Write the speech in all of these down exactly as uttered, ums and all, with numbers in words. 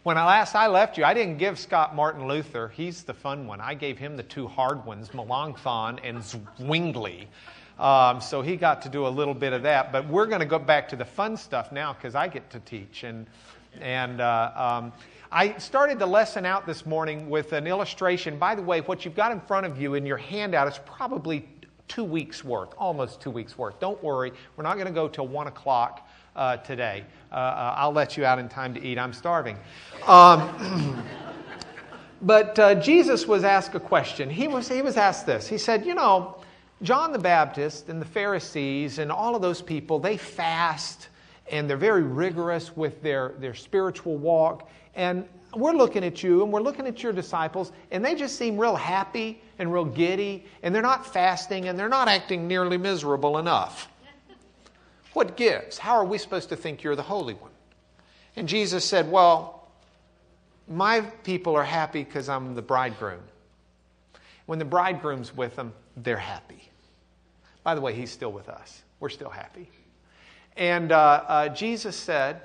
When I last I left you, I didn't give Scott Martin Luther. He's the fun one. I gave him the two hard ones, Melanchthon and Zwingli. Um, so he got to do a little bit of that. But we're going to go back to the fun stuff now because I get to teach. And and uh, um, I started the lesson out this morning with an illustration. By the way, what you've got in front of you in your handout is probably two weeks' worth, almost two weeks' worth. Don't worry. We're not going to go till one o'clock. Uh, today. Uh, uh, I'll let you out in time to eat. I'm starving. Um, but uh, Jesus was asked a question. He was, he was asked this. He said, you know, John the Baptist and the Pharisees and all of those people, they fast and they're very rigorous with their, their spiritual walk. And we're looking at you and we're looking at your disciples and they just seem real happy and real giddy and they're not fasting and they're not acting nearly miserable enough. What gives? How are we supposed to think you're the Holy One? And Jesus said, well, my people are happy because I'm the bridegroom. When the bridegroom's with them, they're happy. By the way, he's still with us. We're still happy. And uh, uh, Jesus said,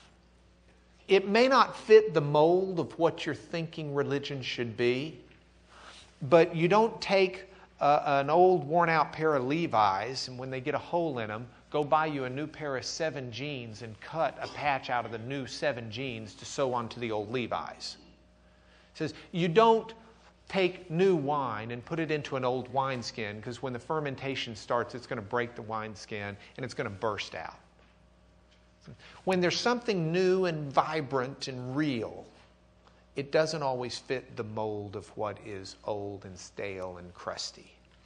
it may not fit the mold of what you're thinking religion should be, but you don't take uh, an old worn-out pair of Levi's, and when they get a hole in them, go buy you a new pair of seven jeans and cut a patch out of the new seven jeans to sew onto the old Levi's. It says, you don't take new wine and put it into an old wineskin because when the fermentation starts, it's going to break the wineskin and it's going to burst out. When there's something new and vibrant and real, it doesn't always fit the mold of what is old and stale and crusty.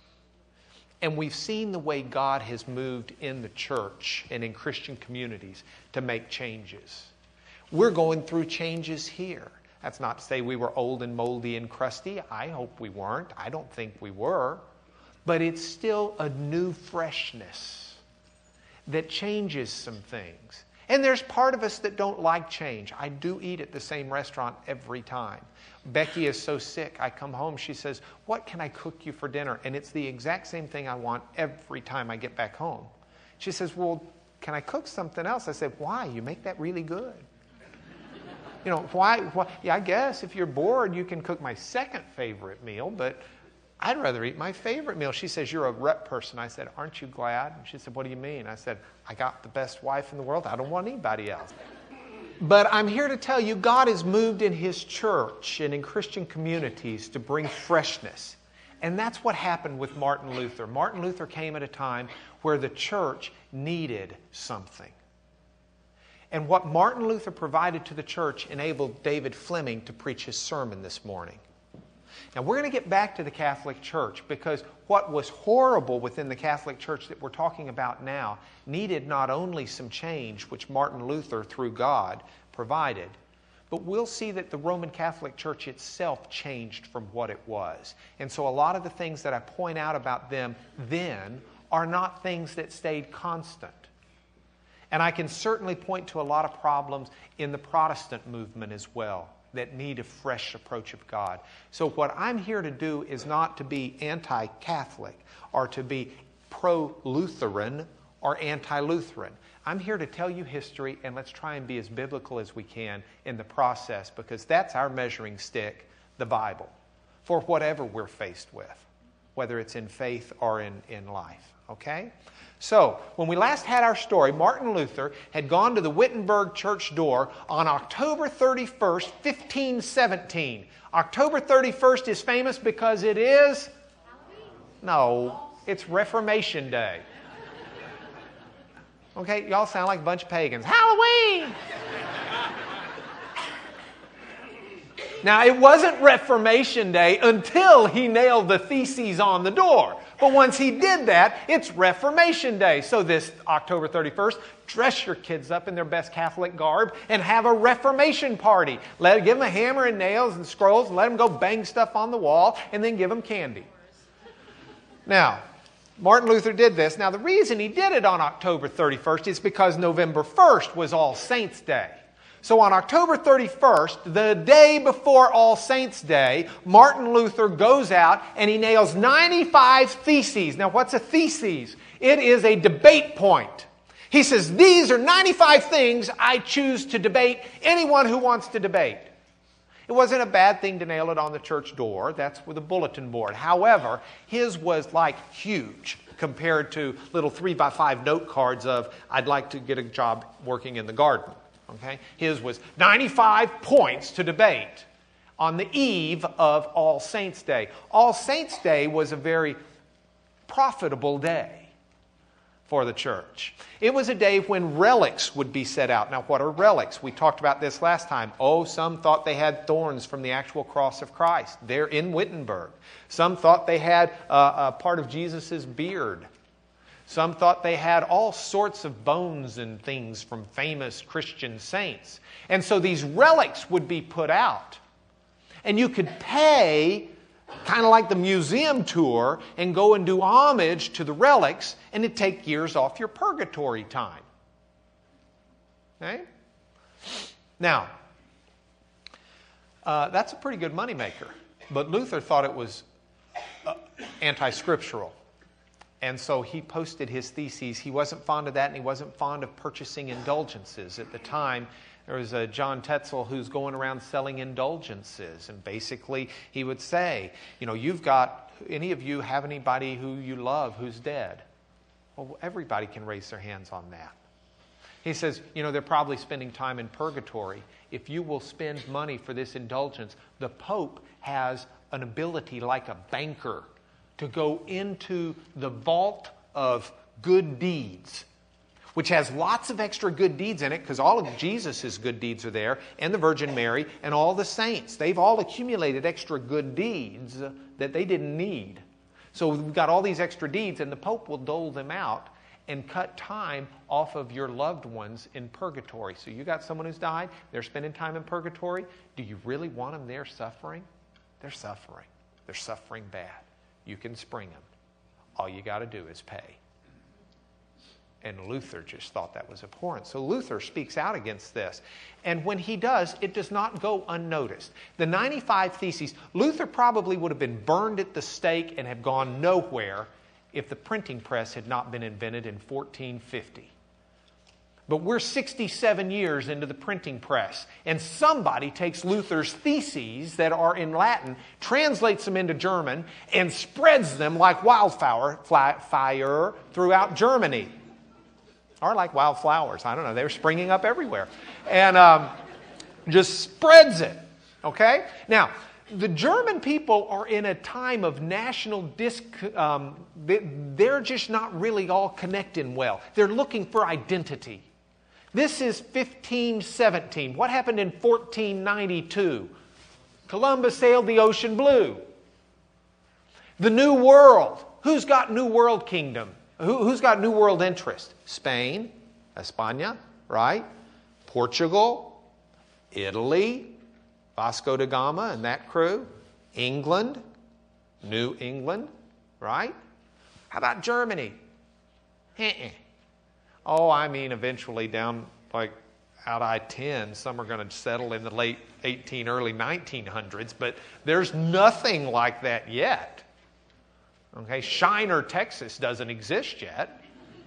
And we've seen the way God has moved in the church and in Christian communities to make changes. We're going through changes here. That's not to say we were old and moldy and crusty. I hope we weren't. I don't think we were. But it's still a new freshness that changes some things. And there's part of us that don't like change. I do eat at the same restaurant every time. Becky is so sick. I come home, she says, what can I cook you for dinner? And it's the exact same thing I want every time I get back home. She says, well, can I cook something else? I said, why? You make that really good. You know, why, why? Yeah, I guess if you're bored, you can cook my second favorite meal, but I'd rather eat my favorite meal. She says, you're a rep person. I said, aren't you glad? And she said, what do you mean? I said, I got the best wife in the world. I don't want anybody else. But I'm here to tell you, God has moved in His church and in Christian communities to bring freshness. And that's what happened with Martin Luther. Martin Luther came at a time where the church needed something. And what Martin Luther provided to the church enabled David Fleming to preach his sermon this morning. Now, we're going to get back to the Catholic Church because what was horrible within the Catholic Church that we're talking about now needed not only some change, which Martin Luther, through God, provided, but we'll see that the Roman Catholic Church itself changed from what it was. And so a lot of the things that I point out about them then are not things that stayed constant. And I can certainly point to a lot of problems in the Protestant movement as well that need a fresh approach of God. So what I'm here to do is not to be anti-Catholic or to be pro-Lutheran or anti-Lutheran. I'm here to tell you history, and let's try and be as biblical as we can in the process, because that's our measuring stick, the Bible, for whatever we're faced with, whether it's in faith or in, in life. Okay? So, when we last had our story, Martin Luther had gone to the Wittenberg church door on October thirty-first, fifteen seventeen. October thirty-first is famous because it is? No, it's Reformation Day. Okay, y'all sound like a bunch of pagans. Halloween! Now, it wasn't Reformation Day until he nailed the theses on the door. But once he did that, it's Reformation Day. So this October thirty-first, dress your kids up in their best Catholic garb and have a Reformation party. Let, give them a hammer and nails and scrolls and let them go bang stuff on the wall and then give them candy. Now, Martin Luther did this. Now, the reason he did it on October thirty-first is because November first was All Saints' Day. So on October thirty-first, the day before All Saints' Day, Martin Luther goes out and he nails ninety-five theses. Now, what's a thesis? It is a debate point. He says, these are ninety-five things I choose to debate anyone who wants to debate. It wasn't a bad thing to nail it on the church door. That's with a bulletin board. However, his was like huge compared to little three by five note cards of, I'd like to get a job working in the garden. Okay? His was ninety-five points to debate on the eve of All Saints' Day. All Saints' Day was a very profitable day for the church. It was a day when relics would be set out. Now, what are relics? We talked about this last time. Oh, some thought they had thorns from the actual cross of Christ. They're in Wittenberg. Some thought they had uh, a part of Jesus' beard. Some thought they had all sorts of bones and things from famous Christian saints. And so these relics would be put out. And you could pay, kind of like the museum tour, and go and do homage to the relics, and it'd take years off your purgatory time. Okay? Now, uh, that's a pretty good moneymaker. But Luther thought it was uh, anti-scriptural. And so he posted his theses. He wasn't fond of that, and he wasn't fond of purchasing indulgences. At the time, there was a John Tetzel who's going around selling indulgences. And basically, he would say, you know, you've got, any of you have anybody who you love who's dead? Well, everybody can raise their hands on that. He says, you know, they're probably spending time in purgatory. If you will spend money for this indulgence, the Pope has an ability like a banker to go into the vault of good deeds, which has lots of extra good deeds in it, because all of Jesus' good deeds are there, and the Virgin Mary, and all the saints. They've all accumulated extra good deeds that they didn't need. So we've got all these extra deeds, and the Pope will dole them out and cut time off of your loved ones in purgatory. So you got someone who's died, they're spending time in purgatory. Do you really want them there suffering? They're suffering. They're suffering bad. You can spring them. All you got to do is pay. And Luther just thought that was abhorrent. So Luther speaks out against this. And when he does, it does not go unnoticed. The ninety-five Theses, Luther probably would have been burned at the stake and have gone nowhere if the printing press had not been invented in fourteen fifty. But we're sixty-seven years into the printing press, and somebody takes Luther's theses that are in Latin, translates them into German, and spreads them like wildfire fire throughout Germany. Or like wildflowers. I don't know. They were springing up everywhere. And um, just spreads it. Okay? Now, the German people are in a time of national dis... Um, they're just not really all connecting well. They're looking for identity. This is fifteen seventeen. What happened in fourteen ninety-two? Columbus sailed the ocean blue. The New World. Who's got New World kingdom? Who, who's got New World interest? Spain, España, right? Portugal, Italy, Vasco da Gama and that crew, England, New England, right? How about Germany? Uh-uh. Oh, I mean, eventually down like out I ten, some are going to settle in the late eighteen, early nineteen hundreds, but there's nothing like that yet. Okay, Shiner, Texas doesn't exist yet.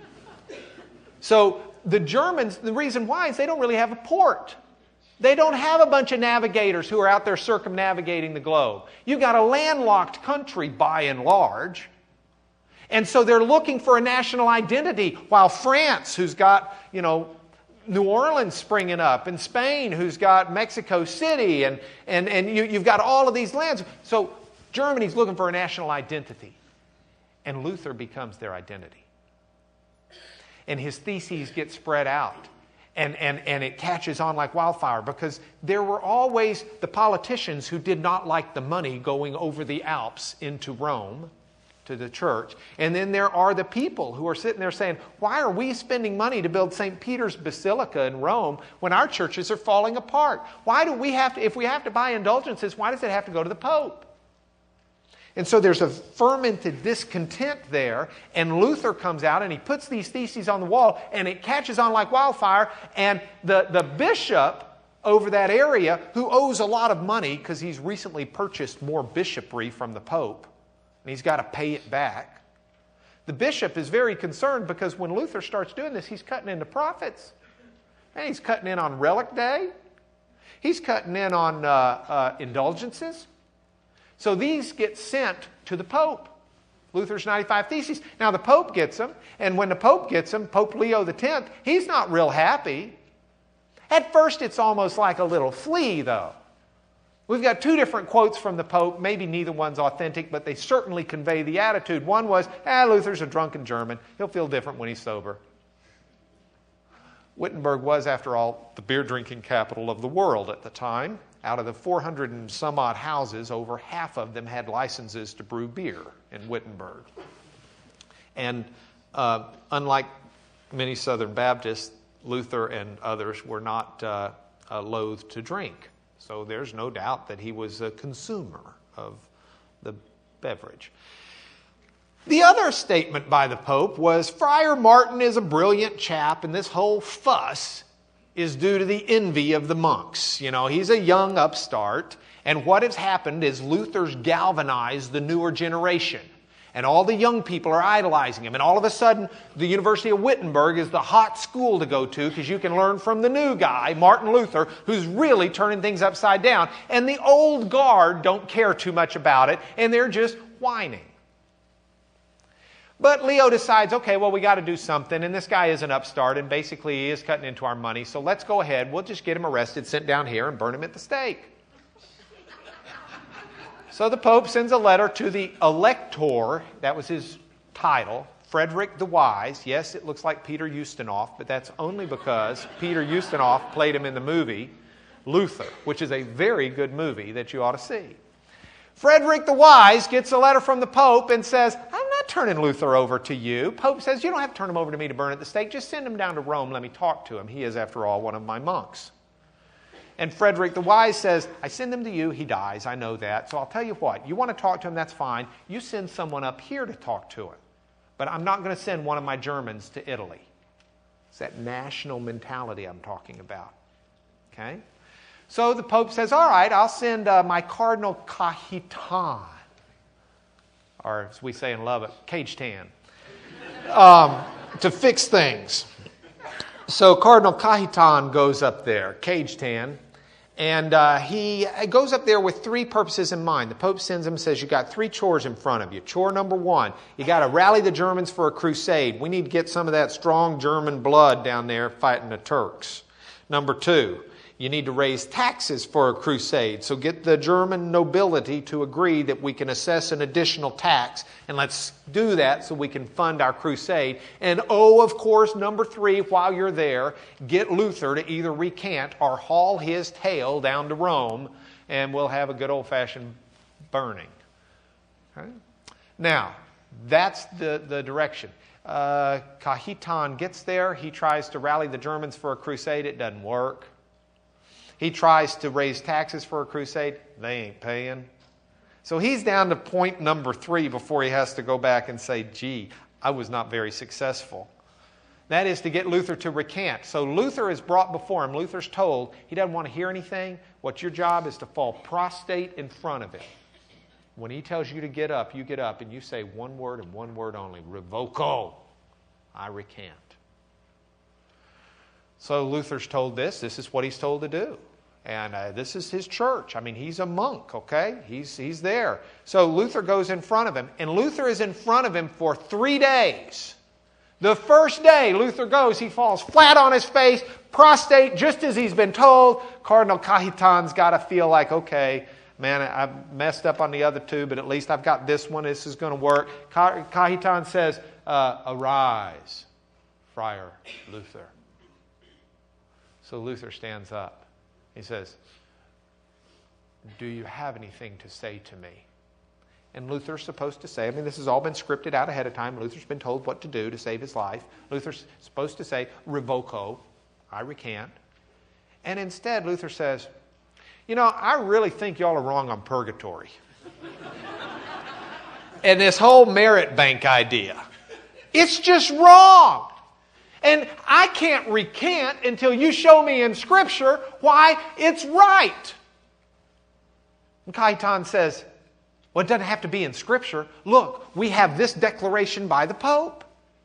So the Germans, the reason why is they don't really have a port. They don't have a bunch of navigators who are out there circumnavigating the globe. You've got a landlocked country by and large. And so they're looking for a national identity, while France, who's got, you know, New Orleans springing up, and Spain, who's got Mexico City, and, and, and you, you've got all of these lands. So Germany's looking for a national identity. And Luther becomes their identity. And his theses get spread out. And, and, and it catches on like wildfire, because there were always the politicians who did not like the money going over the Alps into Rome, to the church. And then there are the people who are sitting there saying, why are we spending money to build Saint Peter's Basilica in Rome when our churches are falling apart? Why do we have to, if we have to buy indulgences, why does it have to go to the Pope? And so there's a fermented discontent there, and Luther comes out and he puts these theses on the wall, and it catches on like wildfire, and the, the bishop over that area, who owes a lot of money because he's recently purchased more bishopry from the Pope, and he's got to pay it back. the bishop is very concerned because when Luther starts doing this, he's cutting into profits. And he's cutting in on Relic Day. He's cutting in on uh, uh, indulgences. So these get sent to the Pope. Luther's ninety-five Theses. Now the Pope gets them, and when the Pope gets them, Pope Leo the tenth, he's not real happy. At first it's almost like a little flea, though. We've got two different quotes from the Pope. Maybe neither one's authentic, but they certainly convey the attitude. One was, ah, Luther's a drunken German. He'll feel different when he's sober. Wittenberg was, after all, the beer-drinking capital of the world at the time. Out of the four hundred and some odd houses, over half of them had licenses to brew beer in Wittenberg. And uh, unlike many Southern Baptists, Luther and others were not uh, uh, loath to drink. So there's no doubt that he was a consumer of the beverage. The other statement by the Pope was, Friar Martin is a brilliant chap, and this whole fuss is due to the envy of the monks. You know, he's a young upstart, and what has happened is Luther's galvanized the newer generation. And all the young people are idolizing him. And all of a sudden, the University of Wittenberg is the hot school to go to because you can learn from the new guy, Martin Luther, who's really turning things upside down. And the old guard don't care too much about it, and they're just whining. But Leo decides, okay, well, we got to do something, and this guy is an upstart, and basically he is cutting into our money, so let's go ahead. We'll just get him arrested, sent down here, and burn him at the stake. So the Pope sends a letter to the Elector, that was his title, Frederick the Wise. Yes, it looks like Peter Ustinov, but that's only because Peter Ustinov played him in the movie Luther, which is a very good movie that you ought to see. Frederick the Wise gets a letter from the Pope and says, I'm not turning Luther over to you. Pope says, you don't have to turn him over to me to burn at the stake. Just send him down to Rome. Let me talk to him. He is, after all, one of my monks. And Frederick the Wise says, I send him to you. He dies. I know that. So I'll tell you what. You want to talk to him, that's fine. You send someone up here to talk to him. But I'm not going to send one of my Germans to Italy. It's that national mentality I'm talking about. Okay? So the Pope says, all right, I'll send uh, my Cardinal Cajetan. Or as we say in Lubbock, Cage-tan. Um, to fix things. So Cardinal Cajetan goes up there, Cage-tan. And uh, he goes up there with three purposes in mind. The Pope sends him and says, you've got three chores in front of you. Chore number one, you got to rally the Germans for a crusade. We need to get some of that strong German blood down there fighting the Turks. Number two, you need to raise taxes for a crusade. So get the German nobility to agree that we can assess an additional tax. And let's do that so we can fund our crusade. And oh, of course, number three, while you're there, get Luther to either recant or haul his tail down to Rome. And we'll have a good old-fashioned burning. Okay? Now, that's the, the direction. Uh, Cajetan gets there. He tries to rally the Germans for a crusade. It doesn't work. He tries to raise taxes for a crusade. They ain't paying. So he's down to point number three before he has to go back and say, gee, I was not very successful. That is to get Luther to recant. So Luther is brought before him. Luther's told he doesn't want to hear anything. What your job is to fall prostrate in front of him. When he tells you to get up, you get up and you say one word and one word only. Revoco. I recant. So Luther's told this. This is what he's told to do. And uh, this is his church. I mean, he's a monk, okay? He's, he's there. So Luther goes in front of him. And Luther is in front of him for three days. The first day Luther goes, he falls flat on his face, prostrate, just as he's been told. Cardinal Cajetan's got to feel like, okay, man, I've messed up on the other two, but at least I've got this one. This is going to work. Cajetan says, uh, arise, Friar Luther. So Luther stands up. He says, do you have anything to say to me? And Luther's supposed to say, I mean, this has all been scripted out ahead of time. Luther's been told what to do to save his life. Luther's supposed to say, revoco, I recant. And instead, Luther says, you know, I really think y'all are wrong on purgatory. And this whole merit bank idea. It's just wrong. And I can't recant until you show me in Scripture why it's right. And Cajetan says, Well, it doesn't have to be in Scripture. Look, we have this declaration by the Pope.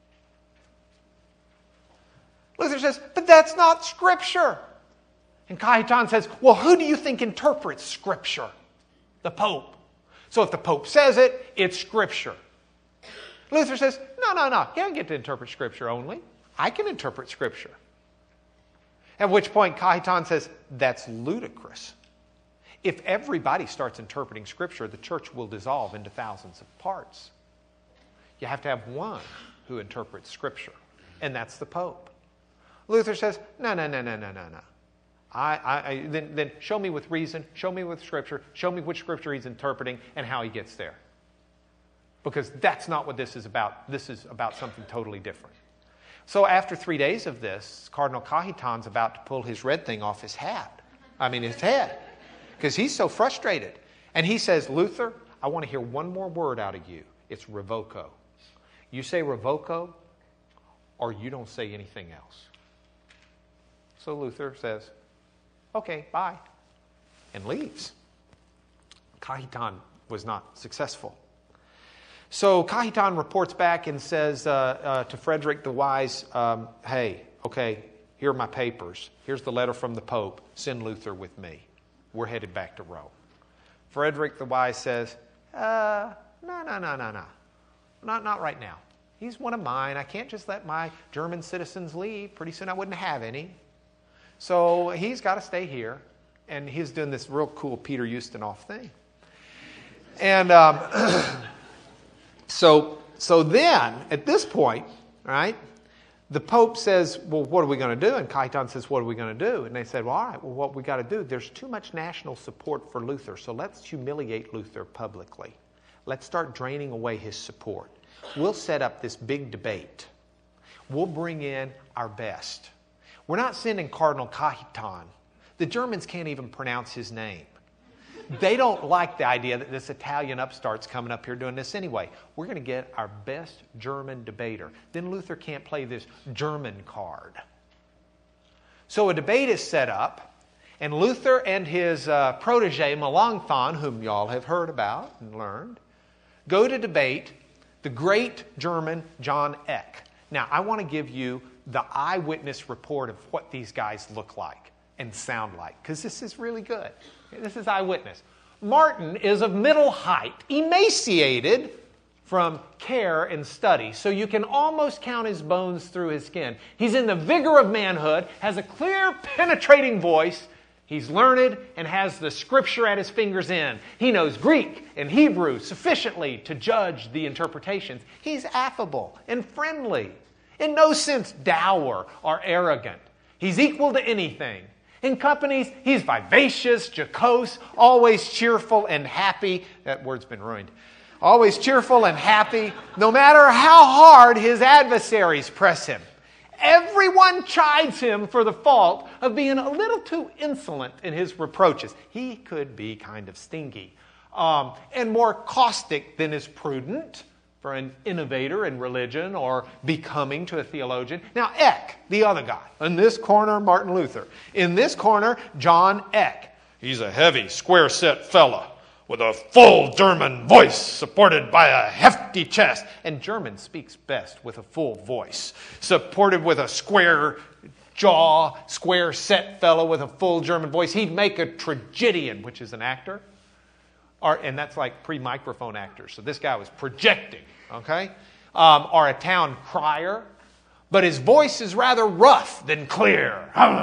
Luther says, but that's not Scripture. And Cajetan says, well, who do you think interprets Scripture? The Pope. So if the Pope says it, it's Scripture. Luther says, no, no, no. You don't get to interpret Scripture only. I can interpret Scripture. At which point Cajetan says, that's ludicrous. If everybody starts interpreting Scripture, the church will dissolve into thousands of parts. You have to have one who interprets Scripture, and that's the Pope. Luther says, no, no, no, no, no, no, no. I, I, I, then, then show me with reason, show me with Scripture, show me which Scripture he's interpreting and how he gets there. Because that's not what this is about. This is about something totally different. So after three days of this, Cardinal Cajetan's about to pull his red thing off his hat. I mean, his head. Because he's so frustrated. And he says, Luther, I want to hear one more word out of you. It's revoco. You say revoco, or you don't say anything else. So Luther says, okay, bye, and leaves. Cajetan was not successful. So Cajetan reports back and says uh, uh, to Frederick the Wise, um, hey, okay, here are my papers. Here's the letter from the Pope. Send Luther with me. We're headed back to Rome. Frederick the Wise says, uh, no, no, no, no, no. Not, not right now. He's one of mine. I can't just let my German citizens leave. Pretty soon I wouldn't have any. So he's got to stay here. And he's doing this real cool Peter Ustinov thing. And um, so, so then, at this point, right, the Pope says, well, what are we going to do? And Cajetan says, what are we going to do? And they said, well, all right, well, what we got to do, there's too much national support for Luther, so let's humiliate Luther publicly. Let's start draining away his support. We'll set up this big debate. We'll bring in our best. We're not sending Cardinal Cajetan. The Germans can't even pronounce his name. They don't like the idea that this Italian upstart's coming up here doing this anyway. We're going to get our best German debater. Then Luther can't play this German card. So a debate is set up, and Luther and his uh, protege, Melanchthon, whom y'all have heard about and learned, go to debate the great German John Eck. Now, I want to give you the eyewitness report of what these guys look like and sound like, because this is really good. This is eyewitness. Martin is of middle height, emaciated from care and study, so you can almost count his bones through his skin. He's in the vigor of manhood, has a clear, penetrating voice. He's learned and has the Scripture at his fingers' end. He knows Greek and Hebrew sufficiently to judge the interpretations. He's affable and friendly, in no sense dour or arrogant. He's equal to anything. In companies, he's vivacious, jocose, always cheerful and happy. That word's been ruined. Always cheerful and happy, no matter how hard his adversaries press him. Everyone chides him for the fault of being a little too insolent in his reproaches. He could be kind of stingy um, and more caustic than is prudent for an innovator in religion or becoming to a theologian. Now, Eck, the other guy. In this corner, Martin Luther. In this corner, John Eck. He's a heavy, square-set fella with a full German voice supported by a hefty chest. And German speaks best with a full voice, supported with a square jaw, square-set fellow with a full German voice. He'd make a tragedian, which is an actor. Or, and that's like pre-microphone actors. So this guy was projecting, okay? Um, or a town crier. But his voice is rather rough than clear.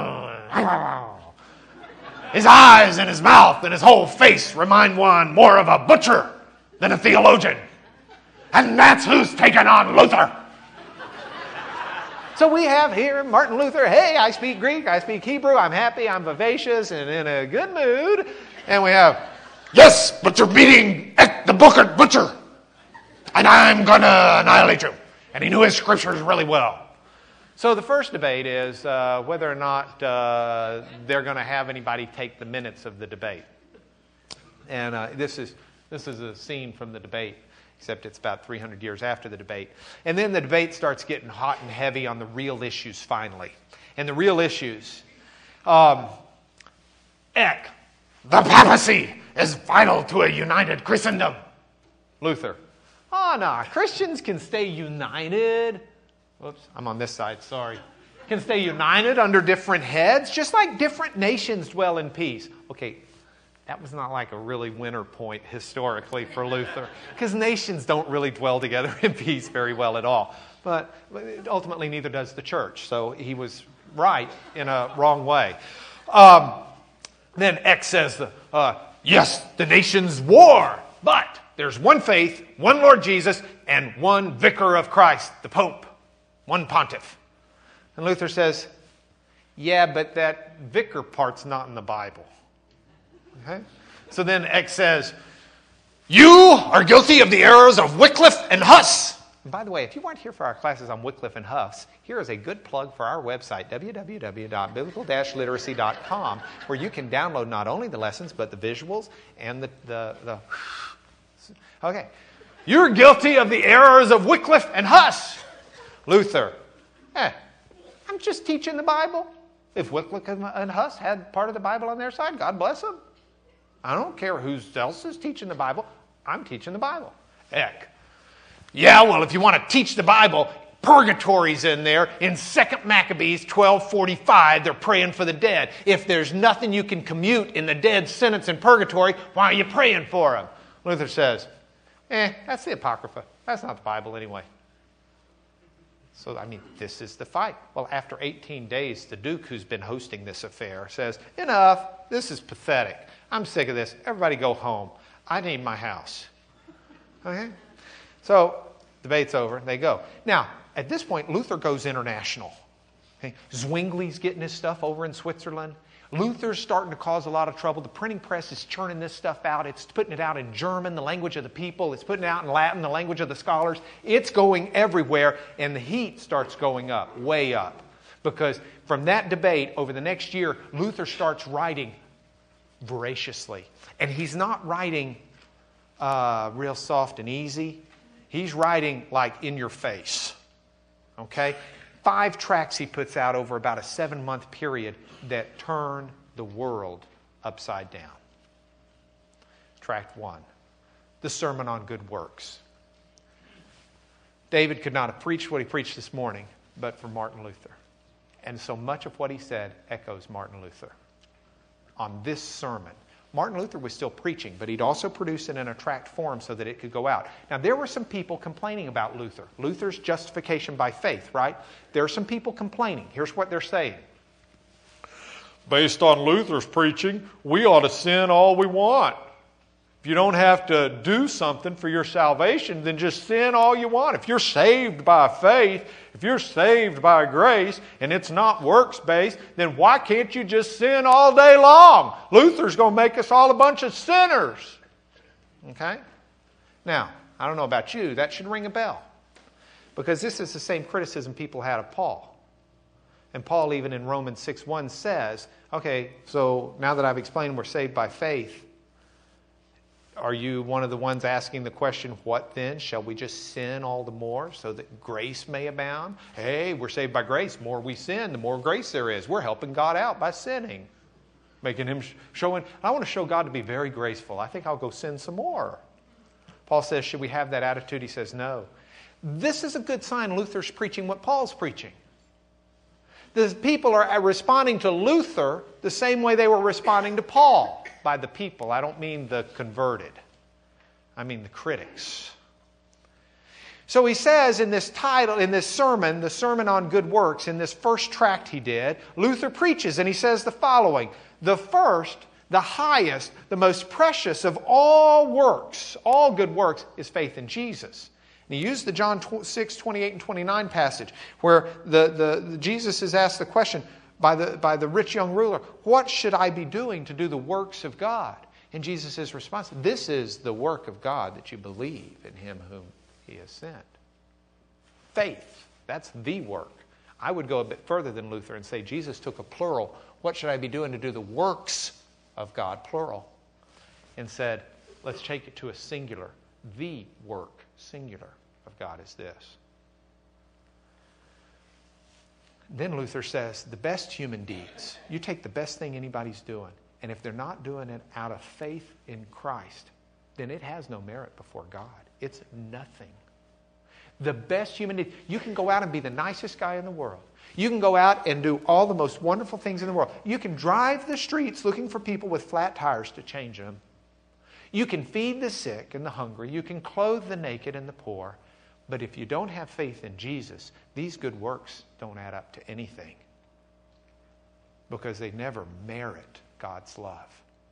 His eyes and his mouth and his whole face remind one more of a butcher than a theologian. And that's who's taken on Luther. So we have here Martin Luther. Hey, I speak Greek, I speak Hebrew, I'm happy, I'm vivacious, and in a good mood. And we have, yes, but you're beating at the Booker Butcher. And I'm going to annihilate you. And he knew his scriptures really well. So the first debate is uh, whether or not uh, they're going to have anybody take the minutes of the debate. And uh, this is this is a scene from the debate, except it's about three hundred years after the debate. And then the debate starts getting hot and heavy on the real issues finally. And the real issues, um, Eck, the papacy is vital to a united Christendom. Luther. Oh, no, Christians can stay united. Whoops, I'm on this side, sorry. Can stay united under different heads, just like different nations dwell in peace. Okay, that was not like a really winner point historically for Luther, because nations don't really dwell together in peace very well at all. But ultimately, neither does the church. So he was right in a wrong way. Um, then Eck says, uh, yes, the nations war, but there's one faith, one Lord Jesus, and one vicar of Christ, the Pope, one pontiff. And Luther says, yeah, but that vicar part's not in the Bible. Okay? So then Eck says, you are guilty of the errors of Wycliffe and Huss. And by the way, if you weren't here for our classes on Wycliffe and Huss, here is a good plug for our website, w w w dot biblical dash literacy dot com, where you can download not only the lessons, but the visuals and the... the, the Okay. You're guilty of the errors of Wycliffe and Huss. Luther. Eh, I'm just teaching the Bible. If Wycliffe and Huss had part of the Bible on their side, God bless them. I don't care who else is teaching the Bible. I'm teaching the Bible. Eck. Yeah, well, if you want to teach the Bible, purgatory's in there. In Second Maccabees twelve forty-five, they're praying for the dead. If there's nothing you can commute in the dead sentence in purgatory, why are you praying for them? Luther says, eh, that's the Apocrypha. That's not the Bible anyway. So, I mean, this is the fight. Well, after eighteen days, the Duke, who's been hosting this affair, says, enough. This is pathetic. I'm sick of this. Everybody go home. I need my house. Okay? So, debate's over. They go. Now, at this point, Luther goes international. Okay? Zwingli's getting his stuff over in Switzerland. Luther's starting to cause a lot of trouble. The printing press is churning this stuff out. It's putting it out in German, the language of the people. It's putting it out in Latin, the language of the scholars. It's going everywhere, and the heat starts going up, way up. Because from that debate, over the next year, Luther starts writing voraciously. And he's not writing uh, real soft and easy. He's writing like in your face. Okay? Five tracts he puts out over about a seven-month period that turn the world upside down. Tract one, the Sermon on Good Works. David could not have preached what he preached this morning, but for Martin Luther. And so much of what he said echoes Martin Luther on this sermon. Martin Luther was still preaching, but he'd also produced it in a tract form so that it could go out. Now, there were some people complaining about Luther. Luther's justification by faith, right? There are some people complaining. Here's what they're saying. Based on Luther's preaching, we ought to sin all we want. If you don't have to do something for your salvation, then just sin all you want. If you're saved by faith, if you're saved by grace, and it's not works-based, then why can't you just sin all day long? Luther's going to make us all a bunch of sinners. Okay? Now, I don't know about you, that should ring a bell. Because this is the same criticism people had of Paul. And Paul, even in Romans six one, says, okay, so now that I've explained we're saved by faith, are you one of the ones asking the question, what then? Shall we just sin all the more so that grace may abound? Hey, we're saved by grace. The more we sin, the more grace there is. We're helping God out by sinning. Making Him showing, I want to show God to be very graceful. I think I'll go sin some more. Paul says, should we have that attitude? He says, no. This is a good sign Luther's preaching what Paul's preaching. The people are responding to Luther the same way they were responding to Paul. By the people, I don't mean the converted. I mean the critics. So he says in this title, in this sermon, the Sermon on Good Works, in this first tract he did, Luther preaches and he says the following. The first, the highest, the most precious of all works, all good works, is faith in Jesus. And he used the John six, twenty-eight and twenty-nine passage where the, the, the Jesus is asked the question by the, by the rich young ruler, what should I be doing to do the works of God? And Jesus' response, this is the work of God, that you believe in Him whom He has sent. Faith, that's the work. I would go a bit further than Luther and say Jesus took a plural, what should I be doing to do the works of God, plural, and said, let's take it to a singular. The work, singular, of God is this. Then Luther says, the best human deeds, you take the best thing anybody's doing, and if they're not doing it out of faith in Christ, then it has no merit before God. It's nothing. The best human need. You can go out and be the nicest guy in the world. You can go out and do all the most wonderful things in the world. You can drive the streets looking for people with flat tires to change them. You can feed the sick and the hungry. You can clothe the naked and the poor. But if you don't have faith in Jesus, these good works don't add up to anything, because they never merit God's love.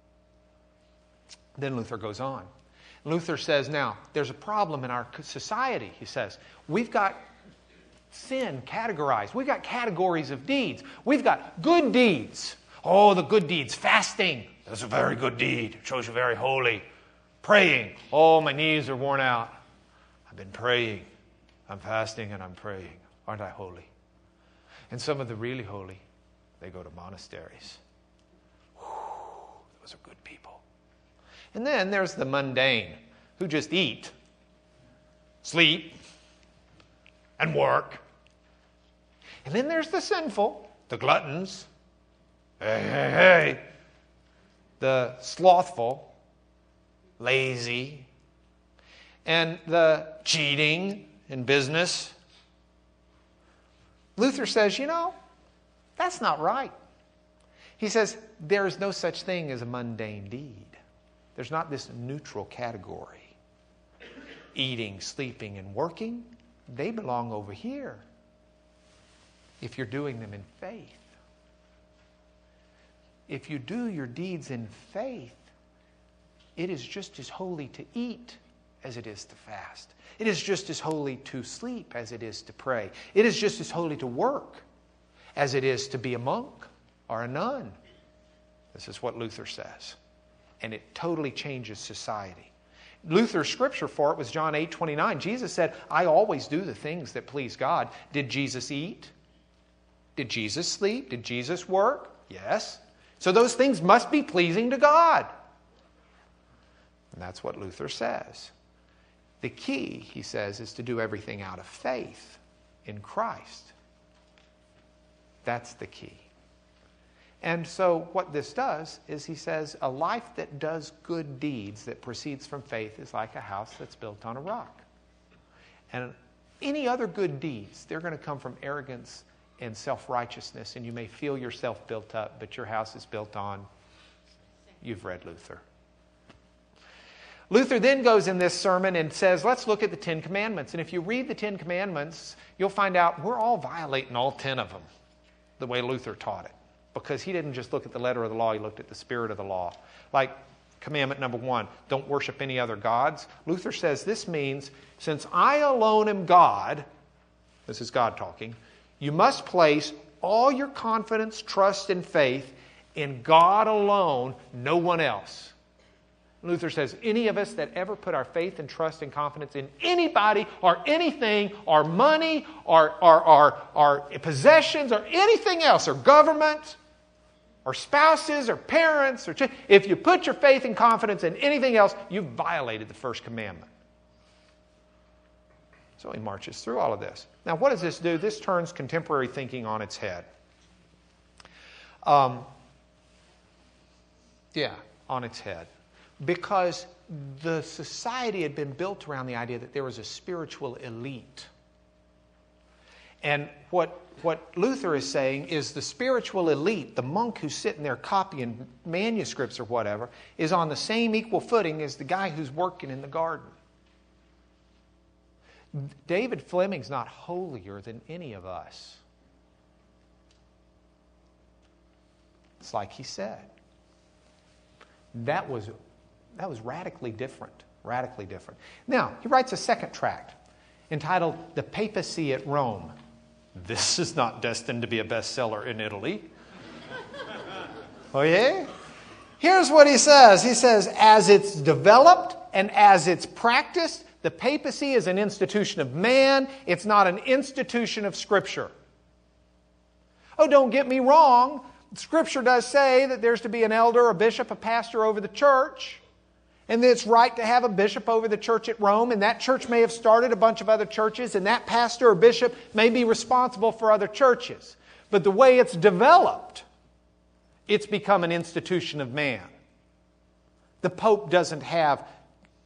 Then Luther goes on. Luther says, now, there's a problem in our society, he says. We've got sin categorized. We've got categories of deeds. We've got good deeds. Oh, the good deeds. Fasting. That's a very good deed. It shows you very holy. Praying. Oh, my knees are worn out. I've been praying. I'm fasting and I'm praying. Aren't I holy? And some of the really holy, they go to monasteries. Whew, those are good people. And then there's the mundane, who just eat, sleep, and work. And then there's the sinful, the gluttons, hey, hey, hey, the slothful, lazy, and the cheating in business. Luther says, you know, that's not right. He says, there is no such thing as a mundane deed. There's not this neutral category. Eating, sleeping, and working, they belong over here if you're doing them in faith. If you do your deeds in faith, it is just as holy to eat as it is to fast. It is just as holy to sleep as it is to pray. It is just as holy to work as it is to be a monk or a nun. This is what Luther says. And it totally changes society. Luther's scripture for it was John eight twenty-nine. Jesus said, I always do the things that please God. Did Jesus eat? Did Jesus sleep? Did Jesus work? Yes. So those things must be pleasing to God. And that's what Luther says. The key, he says, is to do everything out of faith in Christ. That's the key. And so what this does is, he says, a life that does good deeds that proceeds from faith is like a house that's built on a rock. And any other good deeds, they're going to come from arrogance and self-righteousness, and you may feel yourself built up, but your house is built on, you've read Luther. Luther then goes in this sermon and says, let's look at the Ten Commandments. And if you read the Ten Commandments, you'll find out we're all violating all ten of them the way Luther taught it. Because he didn't just look at the letter of the law, he looked at the spirit of the law. Like commandment number one, don't worship any other gods. Luther says this means, since I alone am God, this is God talking, you must place all your confidence, trust, and faith in God alone, no one else. Luther says, any of us that ever put our faith and trust and confidence in anybody or anything, or money, or, or, or, or possessions, or anything else, or government, or spouses, or parents, or ch- if you put your faith and confidence in anything else, you've violated the first commandment. So he marches through all of this. Now, what does this do? This turns contemporary thinking on its head. Um, yeah, on its head. Because the society had been built around the idea that there was a spiritual elite. And what, what Luther is saying is the spiritual elite, the monk who's sitting there copying manuscripts or whatever, is on the same equal footing as the guy who's working in the garden. David Fleming's not holier than any of us. It's like he said. That was... That was radically different, radically different. Now, he writes a second tract entitled The Papacy at Rome. This is not destined to be a bestseller in Italy. Oh, yeah? Here's what he says. He says, as it's developed and as it's practiced, the papacy is an institution of man. It's not an institution of Scripture. Oh, don't get me wrong. Scripture does say that there's to be an elder, a bishop, a pastor over the church. And it's right to have a bishop over the church at Rome, and that church may have started a bunch of other churches, and that pastor or bishop may be responsible for other churches. But the way it's developed, it's become an institution of man. The Pope doesn't have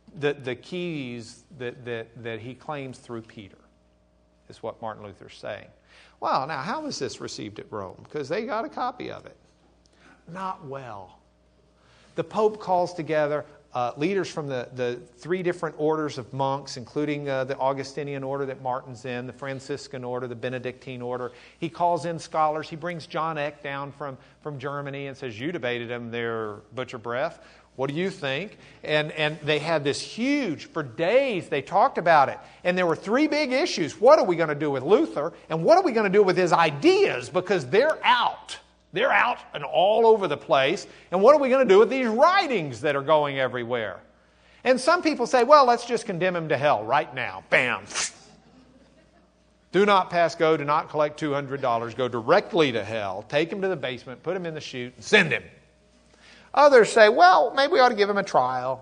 the, the keys that, that, that he claims through Peter, is what Martin Luther's saying. Well, now, how was this received at Rome? Because they got a copy of it. Not well. The Pope calls together uh, leaders from the, the three different orders of monks, including uh, the Augustinian order that Martin's in, the Franciscan order, the Benedictine order. He calls in scholars. He brings John Eck down from, from Germany and says, you debated him there, Butcher Breath. What do you think? And, and they had this huge, for days they talked about it. And there were three big issues. What are we going to do with Luther? And what are we going to do with his ideas? Because they're out. They're out and all over the place. And what are we going to do with these writings that are going everywhere? And some people say, well, let's just condemn him to hell right now. Bam. Do not pass go. Do not collect two hundred dollars. Go directly to hell. Take him to the basement. Put him in the chute and send him. Others say, well, maybe we ought to give him a trial.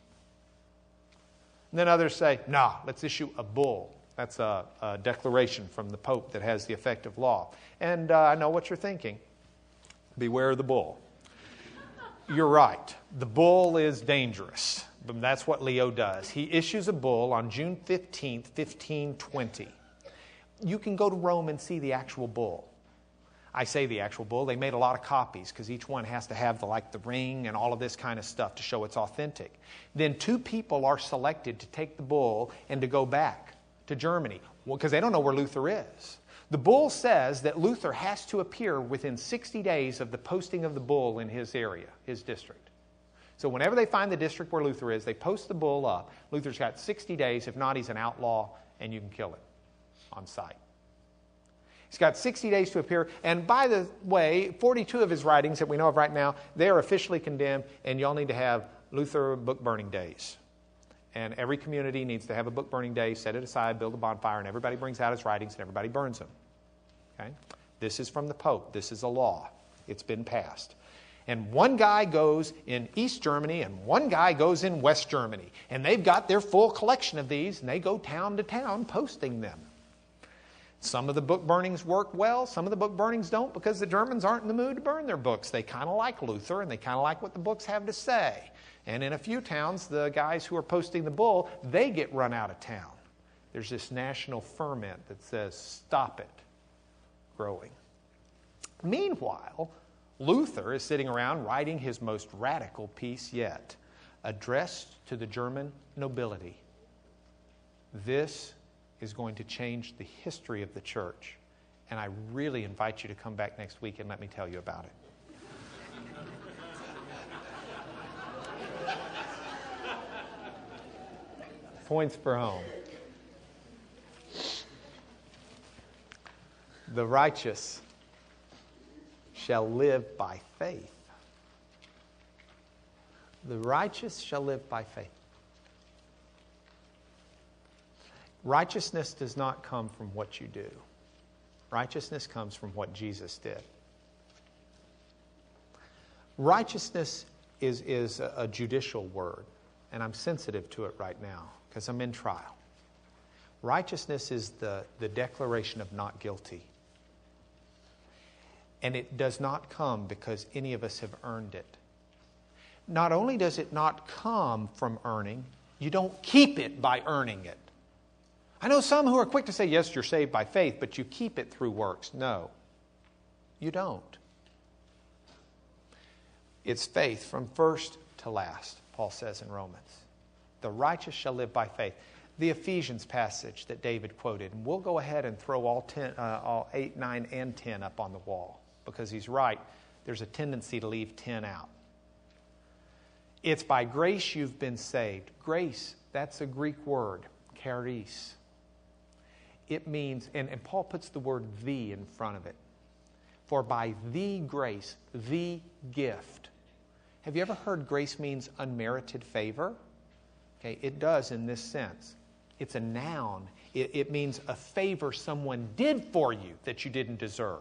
And then others say, no, let's issue a bull. That's a, a declaration from the Pope that has the effect of law. And uh, I know what you're thinking. Beware of the bull. You're right. The bull is dangerous. But that's what Leo does. He issues a bull on June fifteenth, fifteen twenty. You can go to Rome and see the actual bull. I say the actual bull. They made a lot of copies because each one has to have the, like the ring and all of this kind of stuff to show it's authentic. Then two people are selected to take the bull and to go back to Germany because well, they don't know where Luther is. The bull says that Luther has to appear within sixty days of the posting of the bull in his area, his district. So whenever they find the district where Luther is, they post the bull up. Luther's got sixty days. If not, he's an outlaw and you can kill him on sight. He's got sixty days to appear. And by the way, forty-two of his writings that we know of right now, they are officially condemned, and y'all need to have Luther book burning days. And every community needs to have a book burning day, set it aside, build a bonfire, and everybody brings out his writings and everybody burns them. Okay? This is from the Pope. This is a law. It's been passed. And one guy goes in East Germany and one guy goes in West Germany. And they've got their full collection of these, and they go town to town posting them. Some of the book burnings work well. Some of the book burnings don't because the Germans aren't in the mood to burn their books. They kind of like Luther and they kind of like what the books have to say. And in a few towns, the guys who are posting the bull, they get run out of town. There's this national ferment that says, stop it growing. Meanwhile, Luther is sitting around writing his most radical piece yet, addressed to the German nobility. This is going to change the history of the church. And I really invite you to come back next week and let me tell you about it. Points for home. The righteous shall live by faith. The righteous shall live by faith. Righteousness does not come from what you do. Righteousness comes from what Jesus did. Righteousness is, is a, a judicial word, and I'm sensitive to it right now because I'm in trial. Righteousness is the, the declaration of not guilty. And it does not come because any of us have earned it. Not only does it not come from earning, you don't keep it by earning it. I know some who are quick to say, yes, you're saved by faith, but you keep it through works. No, you don't. It's faith from first to last, Paul says in Romans. The righteous shall live by faith. The Ephesians passage that David quoted, and we'll go ahead and throw all, ten, uh, all eight, nine, and ten up on the wall because he's right. There's a tendency to leave ten out. It's by grace you've been saved. Grace, that's a Greek word, charis. It means, and, and Paul puts the word the in front of it. For by the grace, the gift. Have you ever heard grace means unmerited favor? Okay, it does in this sense. It's a noun. It, it means a favor someone did for you that you didn't deserve.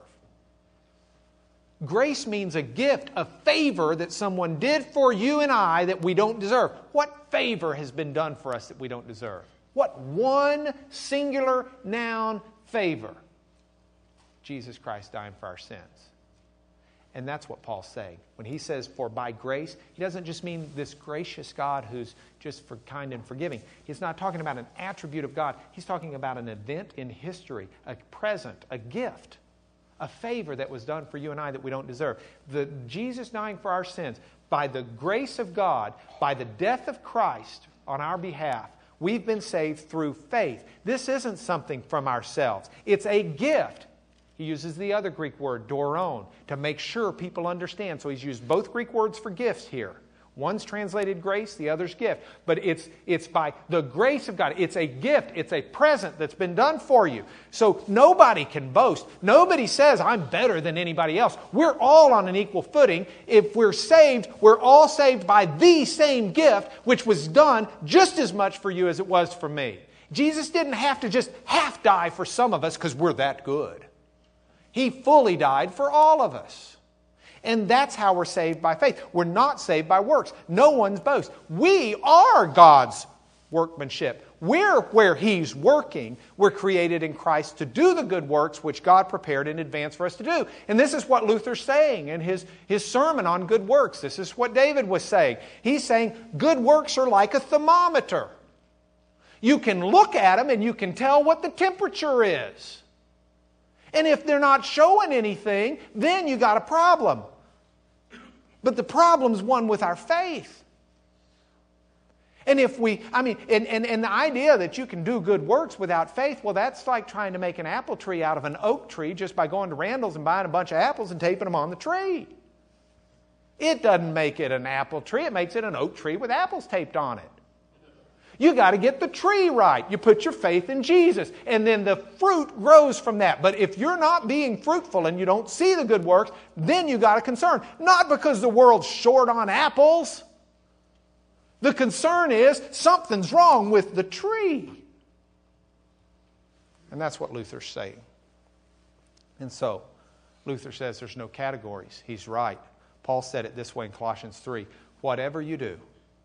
Grace means a gift, a favor that someone did for you and I that we don't deserve. What favor has been done for us that we don't deserve? What one singular noun favor? Jesus Christ dying for our sins. And that's what Paul's saying. When he says, for by grace, he doesn't just mean this gracious God who's just for kind and forgiving. He's not talking about an attribute of God. He's talking about an event in history, a present, a gift, a favor that was done for you and I that we don't deserve. The Jesus dying for our sins, by the grace of God, by the death of Christ on our behalf, we've been saved through faith. This isn't something from ourselves. It's a gift. He uses the other Greek word, doron, to make sure people understand. So he's used both Greek words for gifts here. One's translated grace, the other's gift. But it's, it's by the grace of God. It's a gift. It's a present that's been done for you. So nobody can boast. Nobody says, I'm better than anybody else. We're all on an equal footing. If we're saved, we're all saved by the same gift, which was done just as much for you as it was for me. Jesus didn't have to just half die for some of us because we're that good. He fully died for all of us. And that's how we're saved by faith. We're not saved by works. No one's boast. We are God's workmanship. We're where He's working. We're created in Christ to do the good works which God prepared in advance for us to do. And this is what Luther's saying in his, his sermon on good works. This is what David was saying. He's saying good works are like a thermometer. You can look at them and you can tell what the temperature is. And if they're not showing anything, then you got a problem. But the problem's one with our faith. And if we, I mean, and, and, and the idea that you can do good works without faith, well, that's like trying to make an apple tree out of an oak tree just by going to Randall's and buying a bunch of apples and taping them on the tree. It doesn't make it an apple tree. It makes it an oak tree with apples taped on it. You got to get the tree right. You put your faith in Jesus. And then the fruit grows from that. But if you're not being fruitful and you don't see the good works, then you got a concern. Not because the world's short on apples. The concern is something's wrong with the tree. And that's what Luther's saying. And so, Luther says there's no categories. He's right. Paul said it this way in Colossians three. Whatever you do,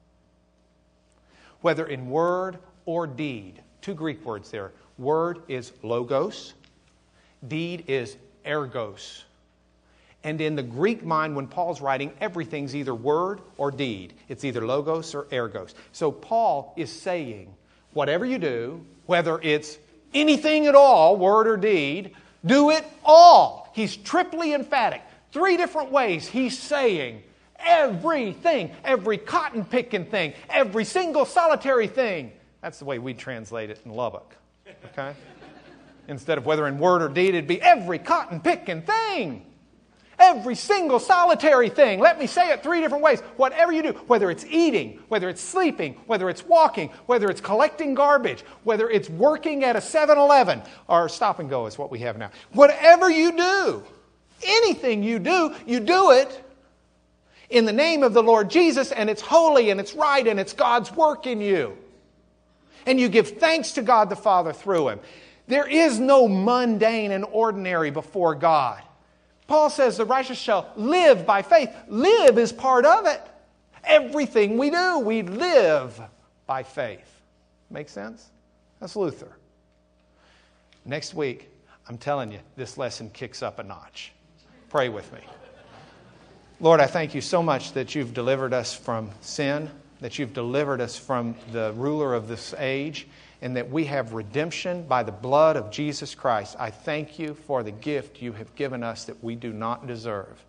whether in word or deed. Two Greek words there. Word is logos. Deed is ergos. And in the Greek mind, when Paul's writing, everything's either word or deed. It's either logos or ergos. So Paul is saying, whatever you do, whether it's anything at all, word or deed, do it all. He's triply emphatic. Three different ways he's saying, everything, every cotton-picking thing, every single solitary thing. That's the way we translate it in Lubbock. Okay? Instead of whether in word or deed, it'd be every cotton-picking thing. Every single solitary thing. Let me say it three different ways. Whatever you do, whether it's eating, whether it's sleeping, whether it's walking, whether it's collecting garbage, whether it's working at a seven eleven, or Stop and Go is what we have now. Whatever you do, anything you do, you do it in the name of the Lord Jesus, and it's holy, and it's right, and it's God's work in you. And you give thanks to God the Father through Him. There is no mundane and ordinary before God. Paul says the righteous shall live by faith. Live is part of it. Everything we do, we live by faith. Make sense? That's Luther. Next week, I'm telling you, this lesson kicks up a notch. Pray with me. Lord, I thank you so much that you've delivered us from sin, that you've delivered us from the ruler of this age, and that we have redemption by the blood of Jesus Christ. I thank you for the gift you have given us that we do not deserve.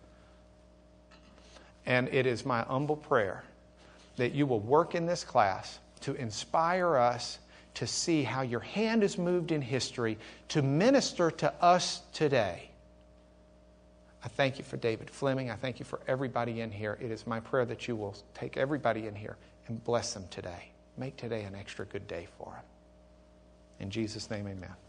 And it is my humble prayer that you will work in this class to inspire us to see how your hand is moved in history to minister to us today. I thank you for David Fleming. I thank you for everybody in here. It is my prayer that you will take everybody in here and bless them today. Make today an extra good day for them. In Jesus' name, amen.